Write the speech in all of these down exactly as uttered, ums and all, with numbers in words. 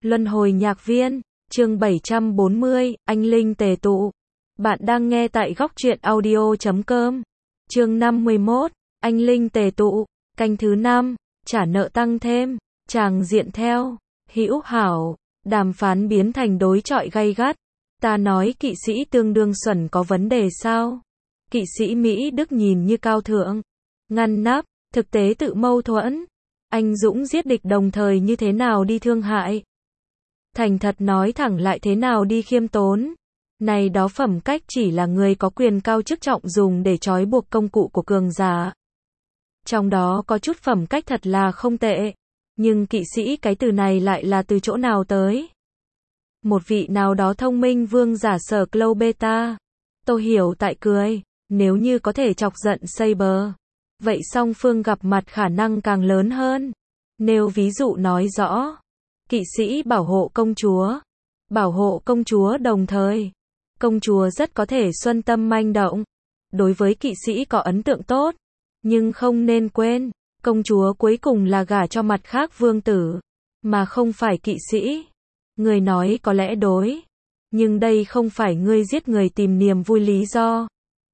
Luân hồi nhạc viên, chương bảy trăm bốn mươi, anh linh tề tụ. Bạn đang nghe tại góc truyện audio chấm com. Chương năm mươi mốt, anh linh tề tụ, canh thứ năm, trả nợ tăng thêm, tràng diện theo, hữu hảo, đàm phán biến thành đối chọi gay gắt. Ta nói kỵ sĩ tương đương xuẩn có vấn đề sao? Kỵ sĩ Mỹ Đức nhìn như cao thượng, ngăn nắp, thực tế tự mâu thuẫn. Anh dũng giết địch đồng thời như thế nào đi thương hại? Thành thật nói thẳng lại thế nào đi khiêm tốn? Này đó phẩm cách chỉ là người có quyền cao chức trọng dùng để trói buộc công cụ của cường giả. Trong đó có chút phẩm cách thật là không tệ. Nhưng kỵ sĩ cái từ này lại là từ chỗ nào tới? Một vị nào đó thông minh vương giả sở Cleopatra. Tôi hiểu tại cười. Nếu như có thể chọc giận Saber, vậy song phương gặp mặt khả năng càng lớn hơn. Nêu ví dụ nói rõ. Kỵ sĩ bảo hộ công chúa. Bảo hộ công chúa đồng thời. Công chúa rất có thể xuân tâm manh động. Đối với kỵ sĩ có ấn tượng tốt. Nhưng không nên quên, công chúa cuối cùng là gả cho mặt khác vương tử, mà không phải kỵ sĩ. Người nói có lẽ đối. Nhưng đây không phải ngươi giết người tìm niềm vui lý do.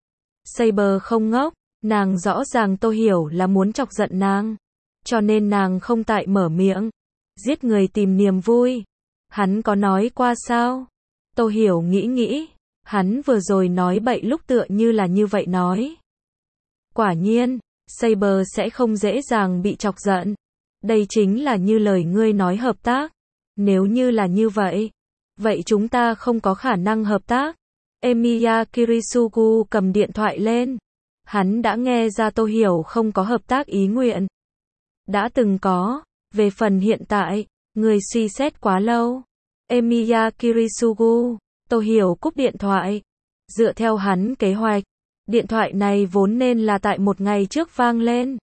Saber không ngốc, nàng rõ ràng Tô Hiểu là muốn chọc giận nàng. Cho nên nàng không tại mở miệng. Giết người tìm niềm vui. Hắn có nói qua sao? Tô Hiểu nghĩ nghĩ. Hắn vừa rồi nói bậy lúc tựa như là như vậy nói. Quả nhiên, Saber sẽ không dễ dàng bị chọc giận. Đây chính là như lời ngươi nói hợp tác. Nếu như là như vậy, vậy chúng ta không có khả năng hợp tác. Emiya Kirisugu cầm điện thoại lên. Hắn đã nghe ra Tô Hiểu không có hợp tác ý nguyện. Đã từng có. Về phần hiện tại, người suy xét quá lâu. Emiya Kirisugu, Tô Hiểu cúp điện thoại. Dựa theo hắn kế hoạch, điện thoại này vốn nên là tại một ngày trước vang lên.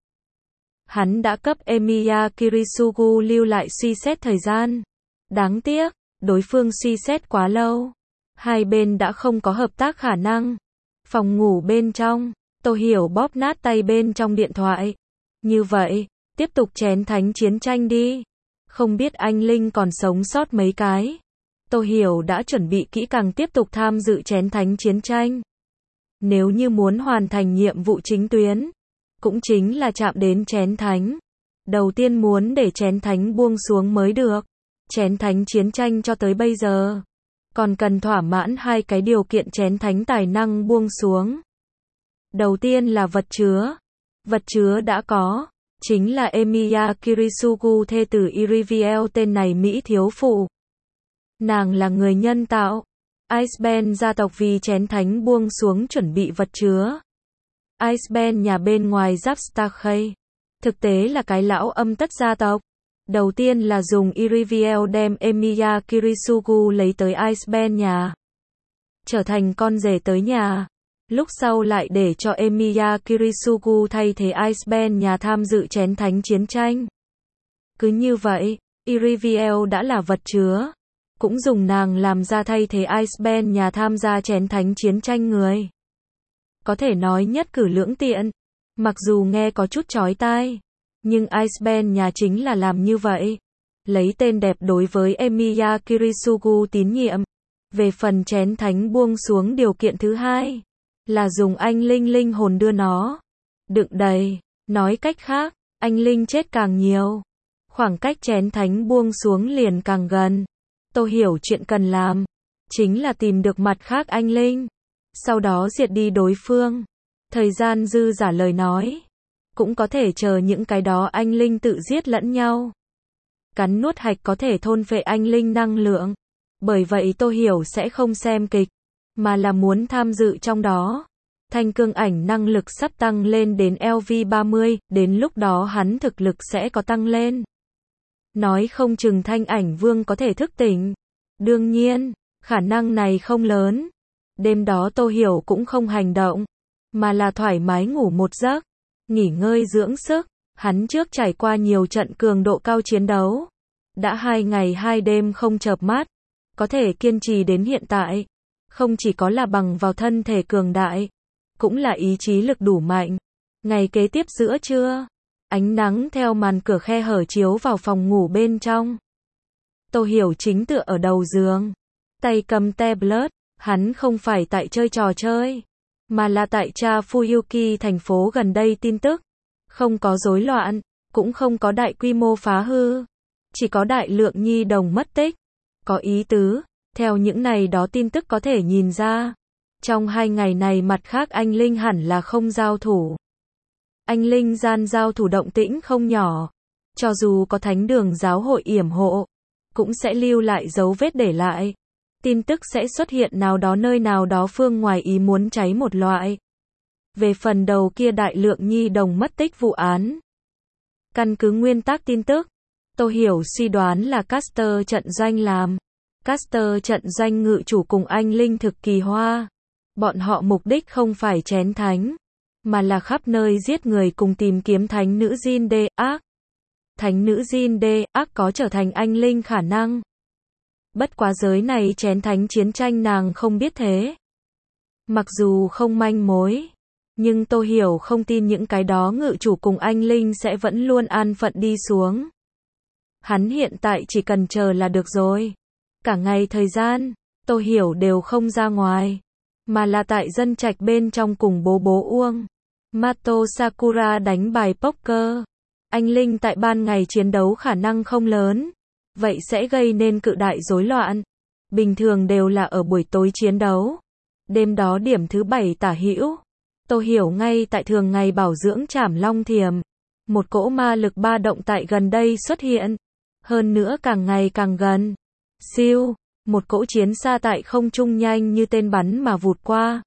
Hắn đã cấp Emiya Kirisugu lưu lại suy xét thời gian. Đáng tiếc, đối phương suy xét quá lâu. Hai bên đã không có hợp tác khả năng. Phòng ngủ bên trong, Tô Hiểu bóp nát tay bên trong điện thoại. Như vậy, tiếp tục chén thánh chiến tranh đi. Không biết anh Linh còn sống sót mấy cái. Tô Hiểu đã chuẩn bị kỹ càng tiếp tục tham dự chén thánh chiến tranh. Nếu như muốn hoàn thành nhiệm vụ chính tuyến, cũng chính là chạm đến chén thánh. Đầu tiên muốn để chén thánh buông xuống mới được. Chén thánh chiến tranh cho tới bây giờ, còn cần thỏa mãn hai cái điều kiện chén thánh tài năng buông xuống. Đầu tiên là vật chứa. Vật chứa đã có. Chính là Emiya Kirisugu thê tử Iriviel tên này Mỹ thiếu phụ. Nàng là người nhân tạo. Iceman gia tộc vì chén thánh buông xuống chuẩn bị vật chứa. Iceman nhà bên ngoài giáp Starkey. Thực tế là cái lão âm tất gia tộc. Đầu tiên là dùng Iriviel đem Emiya Kirisugu lấy tới Iceman nhà. Trở thành con rể tới nhà. Lúc sau lại để cho Emiya Kirisugu thay thế Iceman nhà tham dự chén thánh chiến tranh. Cứ như vậy, Iriviel đã là vật chứa. Cũng dùng nàng làm ra thay thế Iceman nhà tham gia chén thánh chiến tranh người. Có thể nói nhất cử lưỡng tiện. Mặc dù nghe có chút chói tai. Nhưng Iceman nhà chính là làm như vậy. Lấy tên đẹp đối với Emiya Kirisugu tín nhiệm. Về phần chén thánh buông xuống điều kiện thứ hai. Là dùng anh Linh linh hồn đưa nó. Đựng đầy. Nói cách khác, anh Linh chết càng nhiều. Khoảng cách chén thánh buông xuống liền càng gần. Tô Hiểu chuyện cần làm. Chính là tìm được mặt khác anh Linh. Sau đó diệt đi đối phương. Thời gian dư giả lời nói. Cũng có thể chờ những cái đó anh Linh tự giết lẫn nhau. Cắn nuốt hạch có thể thôn phệ anh Linh năng lượng. Bởi vậy Tô Hiểu sẽ không xem kịch. Mà là muốn tham dự trong đó. Thanh cương ảnh năng lực sắp tăng lên đến L V ba mươi, đến lúc đó hắn thực lực sẽ có tăng lên. Nói không chừng thanh ảnh vương có thể thức tỉnh. Đương nhiên, khả năng này không lớn. Đêm đó Tô Hiểu cũng không hành động, mà là thoải mái ngủ một giấc, nghỉ ngơi dưỡng sức. Hắn trước trải qua nhiều trận cường độ cao chiến đấu. Đã hai ngày hai đêm không chợp mắt. Có thể kiên trì đến hiện tại. Không chỉ có là bằng vào thân thể cường đại, cũng là ý chí lực đủ mạnh. Ngày kế tiếp giữa trưa, ánh nắng theo màn cửa khe hở chiếu vào phòng ngủ bên trong. Tô Hiểu chính tựa ở đầu giường, tay cầm tablet, hắn không phải tại chơi trò chơi, mà là tại tra Fuyuki thành phố gần đây tin tức. Không có rối loạn, cũng không có đại quy mô phá hư, chỉ có đại lượng nhi đồng mất tích. Có ý tứ, theo những này đó tin tức có thể nhìn ra, trong hai ngày này mặt khác anh Linh hẳn là không giao thủ. Anh Linh gian giao thủ động tĩnh không nhỏ, cho dù có thánh đường giáo hội yểm hộ, cũng sẽ lưu lại dấu vết để lại. Tin tức sẽ xuất hiện nào đó nơi nào đó phương ngoài ý muốn cháy một loại. Về phần đầu kia đại lượng nhi đồng mất tích vụ án, căn cứ nguyên tắc tin tức, Tô Hiểu suy đoán là Caster trận doanh làm. Caster trận doanh ngự chủ cùng anh Linh thực kỳ hoa. Bọn họ mục đích không phải chén thánh, mà là khắp nơi giết người cùng tìm kiếm thánh nữ Jin đê ác. Thánh nữ Jin đê ác có trở thành anh Linh khả năng. Bất quá giới này chén thánh chiến tranh nàng không biết thế. Mặc dù không manh mối, nhưng Tô Hiểu không tin những cái đó ngự chủ cùng anh Linh sẽ vẫn luôn an phận đi xuống. Hắn hiện tại chỉ cần chờ là được rồi. Cả ngày thời gian, Tô Hiểu đều không ra ngoài, mà là tại dân trạch bên trong cùng bố bố Uông Mato Sakura đánh bài poker. Anh Linh tại ban ngày chiến đấu khả năng không lớn, vậy sẽ gây nên cự đại rối loạn. Bình thường đều là ở buổi tối chiến đấu. Đêm đó điểm thứ bảy tả hữu, Tô Hiểu ngay tại thường ngày bảo dưỡng Trảm Long Thiềm. Một cỗ ma lực ba động tại gần đây xuất hiện, hơn nữa càng ngày càng gần. Siêu, một cỗ chiến xa tại không trung nhanh như tên bắn mà vụt qua.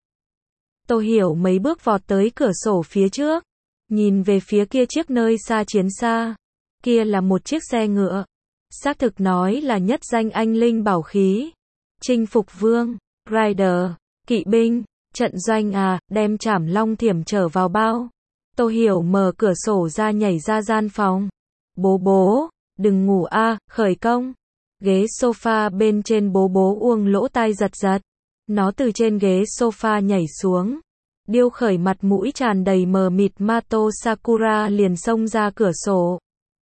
Tô Hiểu mấy bước vọt tới cửa sổ phía trước, nhìn về phía kia chiếc nơi xa chiến xa. Kia là một chiếc xe ngựa. Xác thực nói là nhất danh anh Linh bảo khí. Chinh phục vương, rider, kỵ binh, trận doanh à, đem Trảm Long Thiểm trở vào bao. Tô Hiểu mở cửa sổ ra nhảy ra gian phòng. Bố bố, đừng ngủ a, à, khởi công. Ghế sofa bên trên bố bố Uông lỗ tai giật giật. Nó từ trên ghế sofa nhảy xuống. Điêu khởi mặt mũi tràn đầy mờ mịt Mato Sakura liền xông ra cửa sổ.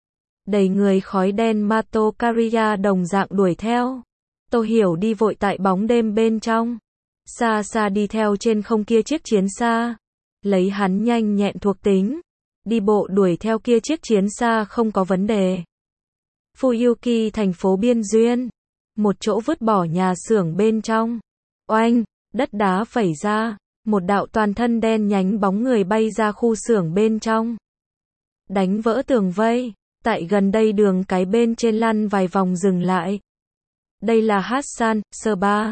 Đầy người khói đen Mato Kariya đồng dạng đuổi theo. Tô Hiểu đi vội tại bóng đêm bên trong. Xa xa đi theo trên không kia chiếc chiến xa. Lấy hắn nhanh nhẹn thuộc tính. Đi bộ đuổi theo kia chiếc chiến xa không có vấn đề. Fuyuki thành phố biên duyên. Một chỗ vứt bỏ nhà xưởng bên trong. Oanh, đất đá phẩy ra. Một đạo toàn thân đen nhánh bóng người bay ra khu xưởng bên trong. Đánh vỡ tường vây. Tại gần đây đường cái bên trên lăn vài vòng dừng lại. Đây là Hassan, Serba,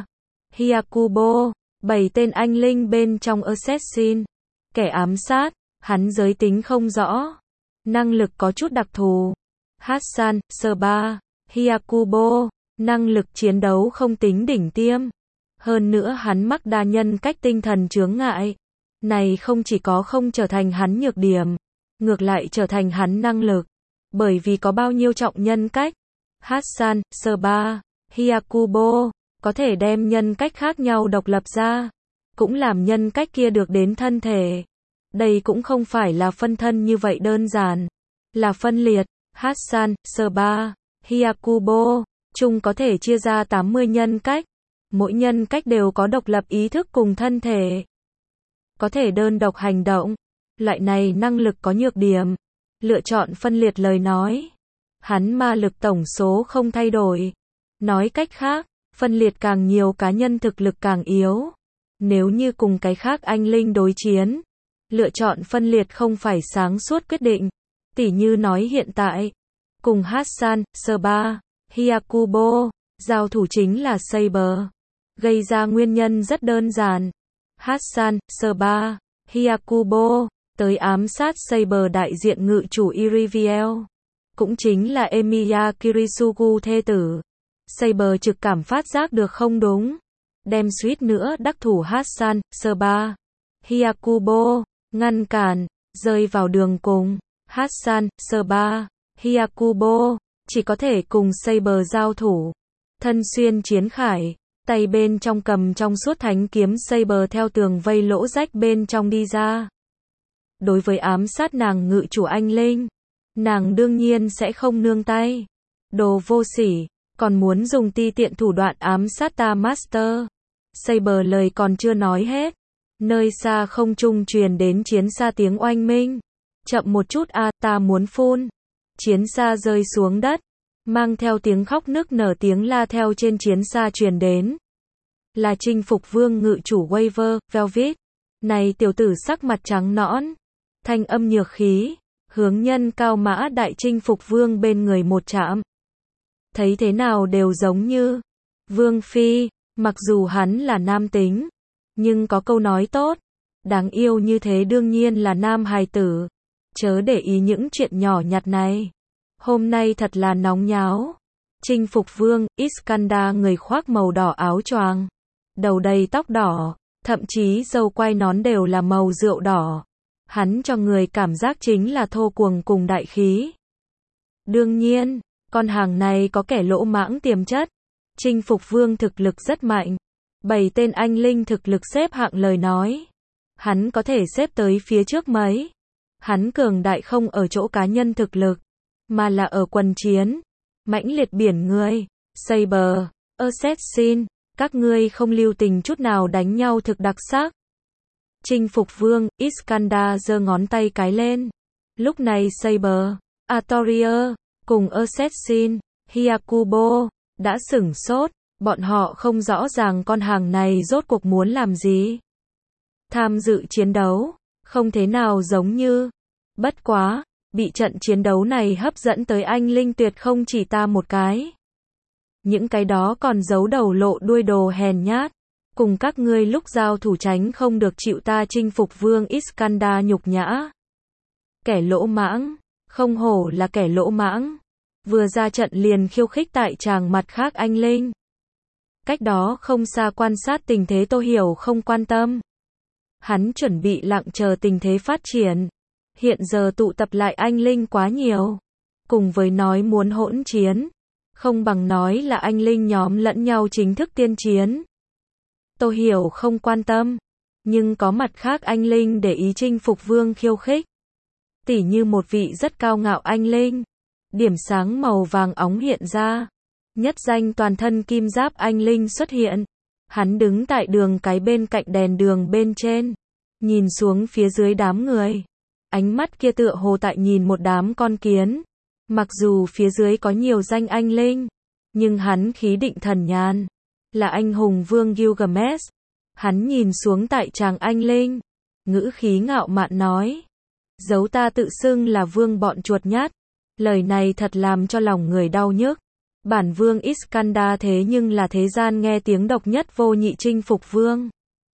Hyakubo, bảy tên anh Linh bên trong Assassin. Kẻ ám sát, hắn giới tính không rõ. Năng lực có chút đặc thù. Hassan, Serba, Hyakubo, năng lực chiến đấu không tính đỉnh tiêm. Hơn nữa hắn mắc đa nhân cách tinh thần chướng ngại. Này không chỉ có không trở thành hắn nhược điểm, ngược lại trở thành hắn năng lực. Bởi vì có bao nhiêu trọng nhân cách, Hassan, Serba, Hyakubo có thể đem nhân cách khác nhau độc lập ra, cũng làm nhân cách kia được đến thân thể. Đây cũng không phải là phân thân như vậy đơn giản, là phân liệt. Hassan, Serba, Hyakubo chung có thể chia ra tám mươi nhân cách. Mỗi nhân cách đều có độc lập ý thức cùng thân thể, có thể đơn độc hành động. Loại này năng lực có nhược điểm. Lựa chọn phân liệt lời nói, hắn ma lực tổng số không thay đổi. Nói cách khác, phân liệt càng nhiều cá nhân thực lực càng yếu. Nếu như cùng cái khác anh Linh đối chiến, lựa chọn phân liệt không phải sáng suốt quyết định. Tỉ như nói hiện tại, cùng Hassan, Serba, Hyakubo, giao thủ chính là Saber. Gây ra nguyên nhân rất đơn giản. Hassan, Serba, Hyakubo tới ám sát Saber đại diện ngự chủ Iriviel, cũng chính là Emiya Kirisugu thê tử. Saber trực cảm phát giác được không đúng, đem suýt nữa đắc thủ Hassan, Serba, Hyakubo ngăn cản, rơi vào đường cùng. Hassan, Serba, Hyakubo chỉ có thể cùng Saber giao thủ. Thân xuyên chiến khải, tay bên trong cầm trong suốt thánh kiếm Saber theo tường vây lỗ rách bên trong đi ra. Đối với ám sát nàng ngự chủ anh Linh, nàng đương nhiên sẽ không nương tay. Đồ vô sỉ, còn muốn dùng ti tiện thủ đoạn ám sát ta Master. Saber lời còn chưa nói hết. Nơi xa không trung truyền đến chiến xa tiếng oanh minh. Chậm một chút a, ta muốn phun. Chiến xa rơi xuống đất. Mang theo tiếng khóc nức nở, tiếng la theo trên chiến xa truyền đến. Là chinh phục vương ngự chủ Waver, Velvet. Này tiểu tử sắc mặt trắng nõn. Thanh âm nhược khí. Hướng nhân cao mã đại chinh phục vương bên người một chạm. Thấy thế nào đều giống như Vương Phi, mặc dù hắn là nam tính. Nhưng có câu nói tốt. Đáng yêu như thế đương nhiên là nam hài tử. Chớ để ý những chuyện nhỏ nhặt này. Hôm nay thật là nóng nháo. Chinh phục vương, Iskandar người khoác màu đỏ áo choàng. Đầu đầy tóc đỏ, thậm chí râu quai nón đều là màu rượu đỏ. Hắn cho người cảm giác chính là thô cuồng cùng đại khí. Đương nhiên, con hàng này có kẻ lỗ mãng tiềm chất. Chinh phục vương thực lực rất mạnh. Bảy tên anh linh thực lực xếp hạng lời nói. Hắn có thể xếp tới phía trước mấy. Hắn cường đại không ở chỗ cá nhân thực lực, mà là ở quần chiến. Mãnh liệt biển người. Saber, Assassin, các ngươi không lưu tình chút nào đánh nhau thực đặc sắc. Chinh phục vương, Iskandar giơ ngón tay cái lên. Lúc này Saber, Artorier, cùng Assassin, Hyakubo, đã sửng sốt. Bọn họ không rõ ràng con hàng này rốt cuộc muốn làm gì. Tham dự chiến đấu, không thế nào giống như. Bất quá, bị trận chiến đấu này hấp dẫn tới anh linh tuyệt không chỉ ta một cái. Những cái đó còn giấu đầu lộ đuôi đồ hèn nhát. Cùng các ngươi lúc giao thủ tránh không được chịu ta chinh phục vương Iskandar nhục nhã. Kẻ lỗ mãng, không hổ là kẻ lỗ mãng. Vừa ra trận liền khiêu khích tại tràng mặt khác anh linh. Cách đó không xa quan sát tình thế Tô Hiểu không quan tâm. Hắn chuẩn bị lặng chờ tình thế phát triển. Hiện giờ tụ tập lại anh linh quá nhiều. Cùng với nói muốn hỗn chiến. Không bằng nói là anh linh nhóm lẫn nhau chính thức tiên chiến. Tô Hiểu không quan tâm. Nhưng có mặt khác anh linh để ý chinh phục vương khiêu khích. Tỉ như một vị rất cao ngạo anh linh. Điểm sáng màu vàng óng hiện ra. Nhất danh toàn thân kim giáp anh linh xuất hiện. Hắn đứng tại đường cái bên cạnh đèn đường bên trên. Nhìn xuống phía dưới đám người. Ánh mắt kia tựa hồ tại nhìn một đám con kiến. Mặc dù phía dưới có nhiều danh anh linh. Nhưng hắn khí định thần nhàn. Là anh hùng vương Gilgamesh. Hắn nhìn xuống tại chàng anh linh. Ngữ khí ngạo mạn nói. Giấu ta tự xưng là vương bọn chuột nhát. Lời này thật làm cho lòng người đau nhức. Bản vương Iskandar thế nhưng là thế gian nghe tiếng độc nhất vô nhị chinh phục vương.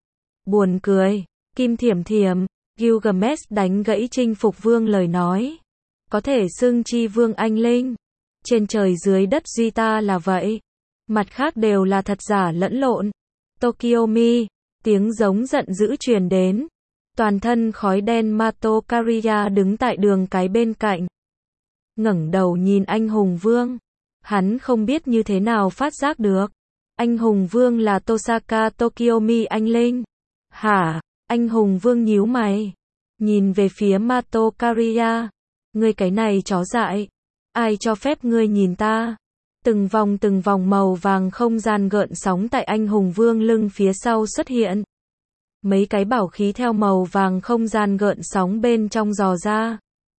Buồn cười. Kim Thiểm Thiểm, Gilgamesh đánh gãy chinh phục vương lời nói. Có thể xưng chi vương anh linh. Trên trời dưới đất duy ta là vậy. Mặt khác đều là thật giả lẫn lộn. Tokyomi, tiếng giống giận dữ truyền đến. Toàn thân khói đen Mato Kariya đứng tại đường cái bên cạnh. Ngẩng đầu nhìn anh hùng vương. Hắn không biết như thế nào phát giác được. Anh hùng vương là Tosaka Tokyomi anh linh. Hả? Anh hùng vương nhíu mày. Nhìn về phía Mato Kariya. Ngươi cái này chó dại. Ai cho phép ngươi nhìn ta? Từng vòng từng vòng màu vàng không gian gợn sóng tại anh hùng vương lưng phía sau xuất hiện. Mấy cái bảo khí theo màu vàng không gian gợn sóng bên trong dò ra.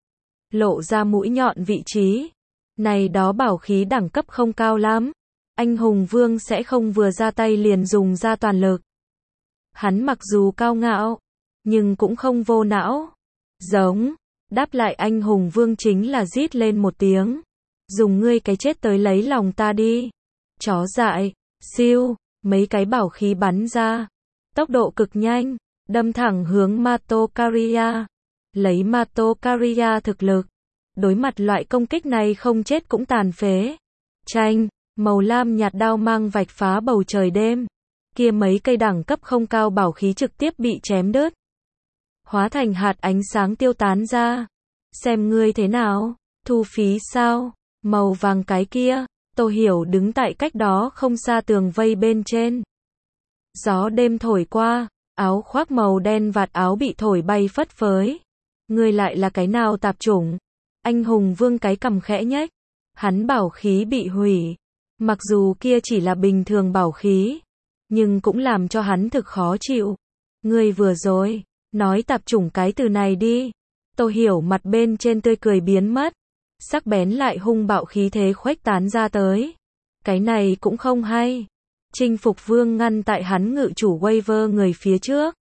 Lộ ra mũi nhọn vị trí. Này đó bảo khí đẳng cấp không cao lắm. Anh hùng vương sẽ không vừa ra tay liền dùng ra toàn lực. Hắn mặc dù cao ngạo, nhưng cũng không vô não. Giống. Đáp lại anh hùng vương chính là rít lên một tiếng. Dùng ngươi cái chết tới lấy lòng ta đi. Chó dại. Siêu. Mấy cái bảo khí bắn ra. Tốc độ cực nhanh. Đâm thẳng hướng Mato Kariya. Lấy Mato Kariya thực lực. Đối mặt loại công kích này không chết cũng tàn phế. Chanh. Màu lam nhạt đao mang vạch phá bầu trời đêm. Kia mấy cây đẳng cấp không cao bảo khí trực tiếp bị chém đứt. Hóa thành hạt ánh sáng tiêu tán ra. Xem ngươi thế nào? Thu phí sao? Màu vàng cái kia. Tô Hiểu đứng tại cách đó không xa tường vây bên trên. Gió đêm thổi qua. Áo khoác màu đen vạt áo bị thổi bay phất phới. Ngươi lại là cái nào tạp chủng? Anh hùng vương cái cằm khẽ nhếch. Hắn bảo khí bị hủy. Mặc dù kia chỉ là bình thường bảo khí, nhưng cũng làm cho hắn thực khó chịu. Ngươi vừa rồi, nói tạp chủng cái từ này đi. Tô Hiểu mặt bên trên tươi cười biến mất, sắc bén lại hung bạo khí thế khuếch tán ra tới. Cái này cũng không hay. Chinh Phục Vương ngăn tại hắn ngự chủ Waver người phía trước.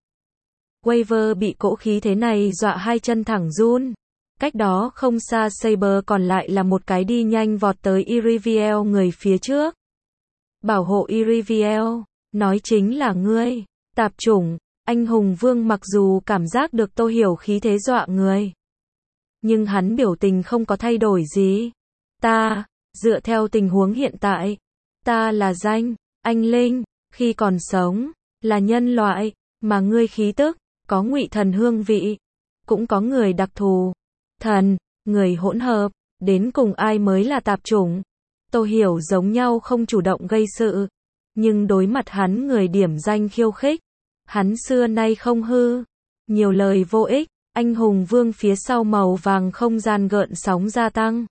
Waver bị cỗ khí thế này dọa hai chân thẳng run. Cách đó không xa Saber còn lại là một cái đi nhanh vọt tới Iriviel người phía trước. Bảo hộ Iriviel, nói chính là ngươi, tạp chủng. Anh hùng vương mặc dù cảm giác được Tô Hiểu khí thế dọa người, nhưng hắn biểu tình không có thay đổi gì. Ta, dựa theo tình huống hiện tại, ta là danh, anh linh, khi còn sống, là nhân loại, mà ngươi khí tức, có ngụy thần hương vị, cũng có người đặc thù, thần, người hỗn hợp, đến cùng ai mới là tạp chủng. Tô Hiểu giống nhau không chủ động gây sự, nhưng đối mặt hắn người điểm danh khiêu khích, hắn xưa nay không hư, nhiều lời vô ích. Anh hùng vương phía sau màu vàng không gian gợn sóng gia tăng.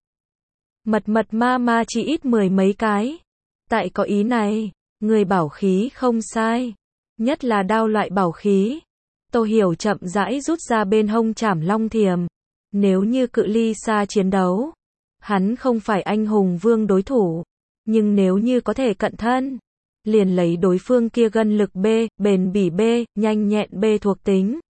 Mật mật ma ma chỉ ít mười mấy cái. Tại có ý này, người bảo khí không sai, nhất là đao loại bảo khí. Tô Hiểu chậm rãi rút ra bên hông trảm long thiềm. Nếu như cự ly xa chiến đấu, hắn không phải anh hùng vương đối thủ, nhưng nếu như có thể cận thân, liền lấy đối phương kia gân lực B, bền bỉ B, nhanh nhẹn B thuộc tính.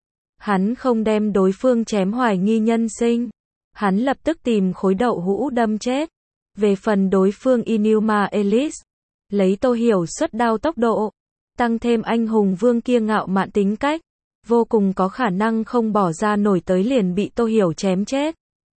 Hắn không đem đối phương chém hoài nghi nhân sinh, hắn lập tức tìm khối đậu hũ đâm chết. Về phần đối phương Inuma Elise, lấy Tô Hiểu xuất đao tốc độ, tăng thêm anh hùng vương kia ngạo mạn tính cách, vô cùng có khả năng không bỏ ra nổi tới liền bị Tô Hiểu chém chết.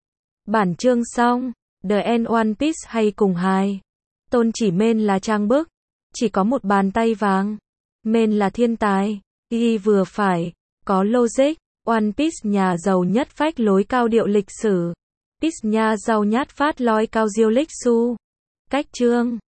Bản chương xong, The End One Piece hay cùng hai. Tôn chỉ men là trang bức, chỉ có một bàn tay vàng. Men là thiên tài, y vừa phải, có logic. One Piece nhà giàu nhất phách lối cao điệu lịch sử. Piece nhà giàu nhát phát lói cao diêu lịch su. Cách chương